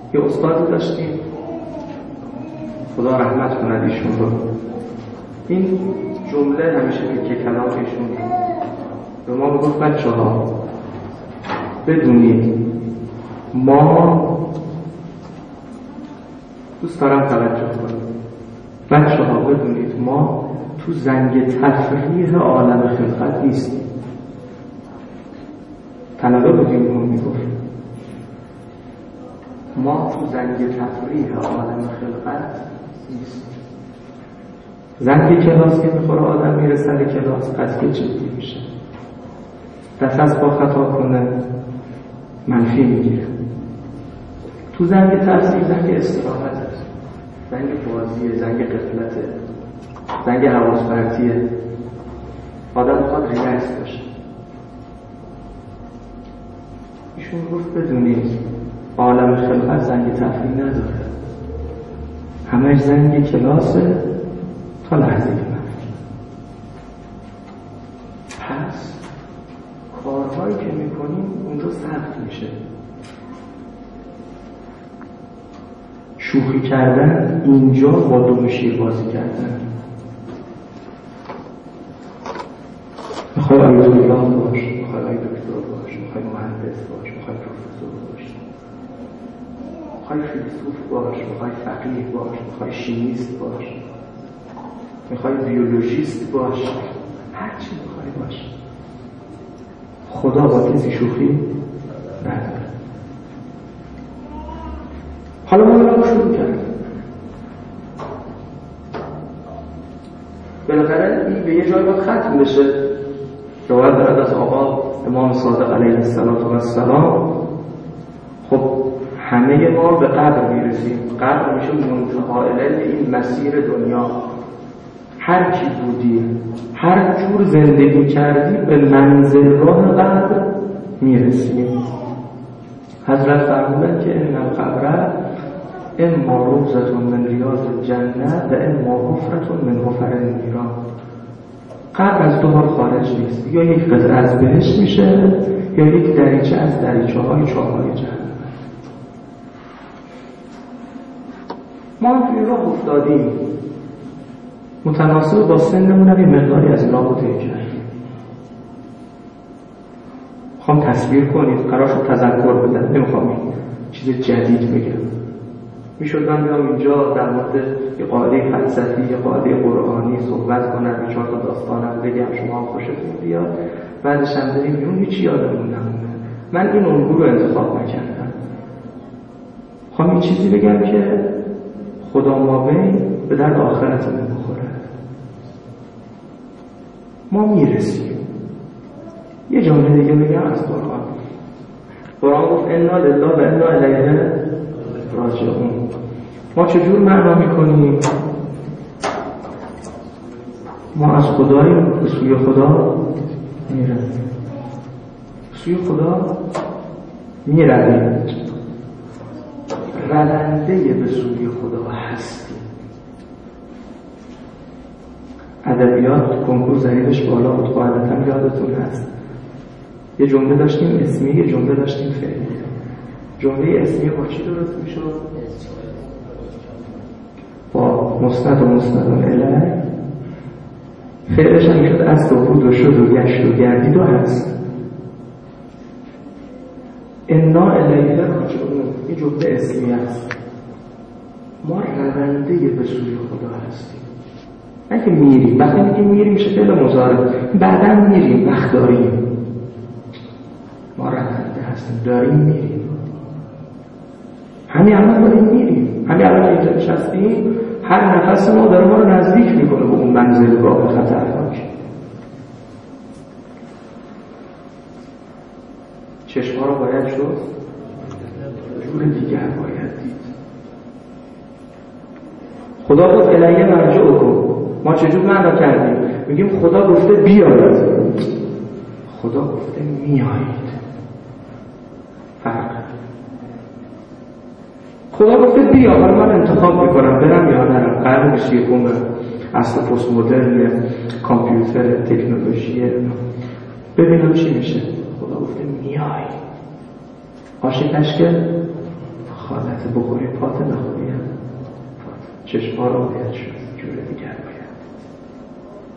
یه استادی داشتیم، خدا رحمت کند ایشون رو. این جمله همیشه که کلامشون به ما میگفت بچه‌ها بدونید ما، دوست دارم توجه کنید، بچه‌ها بدونید ما تو زنگ تفریح عالم خلقت نیستیم. طلبه بودیم اون میگفت ما تو زنگ تفریح عالم خلقت نیستیم. زنگ کلاس که میخوره آدم میره سر کلاس قضیه جدی میشه، دست از با خطا کنه منفی میگیره. تو زنگ تفریح زنگ استراحته، زنگ بازیه، زنگ غفلته، زنگ حواس پرتیه. آدم میخواد ریلکس باشه. ایشون گفت بدونید عالم خلقت زنگ تفریح نداره، همه زنگ کلاسه تا لحظه که من. پس کارهایی که میکنیم اونجا سخت میشه. شوخی کردن اینجا با دم شیر بازی کردن. میخوای آیت الله باش، میخوای آیت دکتر باش، میخوای مهندس باش، میخوای پروفسور باش، میخوای فیلسوف باش، میخوای فقیه باش، میخوای شیمیست باش، میخوای بیولوژیست باش، هر چی میخوای باش. خدا با کسی شوخی نداره. حالا ما رو شروع کردیم. بالاخره این به یه جای باید ختم بشه. روایت دارد از آقا امام صادق علیه السلام. خب همه ما به قبر میرسیم. قبر میشه منتهی این مسیر دنیا. هر کی بودی، هر جور زندگی کردی، به منزلگاه قبر میرسیم. حضرت فرمودن که ان القبر اما روضة من ریاض الجنه و اما حفرة من حفر النیران. قبر از دو حال خارج نیست، یا یک قطعه از بهشت میشه یا یک دریچه از دریچه های چاهای جهنم. ما توی راه افتادیم، متناسب با سنمون هم یه مقداری از راه رو طی کردیم. میخوام تصویر کنید، قرار شد تذکر بدم، نمیخوام چیز جدید بگم. میشد من بیام اینجا در مورد یه قاعده فلسفی، یه قاعده قرآنی صحبت کنم، یه چهار تا داستانم بگم، شما خوشتون بیاد، بعدش هم بریم بیرون، هیچی یادمون نمونه. من این الگو رو انتخاب نکردم. میخوام یه چیزی بگم که خدا مابین به درد آخرتمون بخوره. ما میرسیم. یه جمله دیگه بگم از قرآن. قرآن گفت انا لله و انا الیه راجعون. ما چجور معنا میکنیم؟ ما از خداییم، به سوی خدا میریم. سوی خدا میرویم. رونده به سوی خدا هستیم. ادبیات کنکور ضریبش بالا بود، قاعدتا یادتون هست. یه جمله داشتیم اسمی، یه جمله داشتیم فعلی. جمله اسمی با چی درست میشد؟ با مسند و مسندون الیه. فعلش هم میشد است و بود و شد و گشت و گردید و هست. انا الیه راجعون. این جمله اسمی هست. ما رونده به سوی خدا هستیم. نه که میریم. وقتی میگیم میریم میشه فعل مضارع. بعدا میریم، وقت داریم. ما رونده هستیم، داریم میریم. همین الان داریم میریم. همین الان که اینجا نشستیم، هر نفس ما داره ما رو نزدیک میکنه به اون منزلگاه خطرناک. چشم‌ها رو باید شد، جور دیگر باید دید. خدا گفت الیه مرجعکم. ما چجور معنا کردیم؟ میگیم خدا گفته بیاید، خدا گفته میایید. فرق. خدا گفته بیا، حالا من انتخاب میکنم برم یا نرم. قرن 21 اصل پست مدرن، کامپیوتر، تکنولوژی، ببینم چی میشه. خدا گفته میای. عاشقش که خالت بخوری پات نخوری هم پات چشم‌ها رو باید شد جوره دیگه